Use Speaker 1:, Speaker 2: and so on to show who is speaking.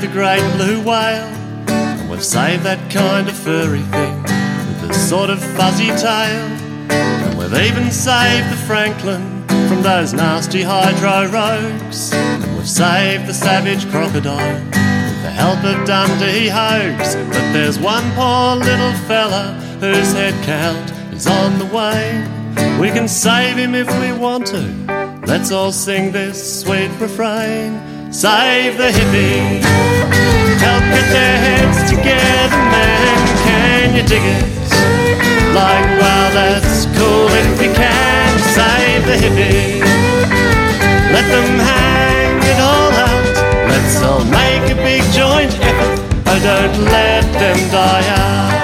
Speaker 1: the great blue whale, and we've saved that kind of furry thing with a sort of fuzzy tail. And we've even saved the Franklin from those nasty hydro rogues, and we've saved the savage crocodile with the help of Dundee Hogues. But there's one poor little fella whose head count is on the wane. We can save him if we want to. Let's all sing this sweet refrain. Save the hippie, help get their heads together, man. Can you dig it? Like, wow, that's cool if you can. Save the hippie, let them hang it all out. Let's all make a big joint effort. Oh, don't let them die out.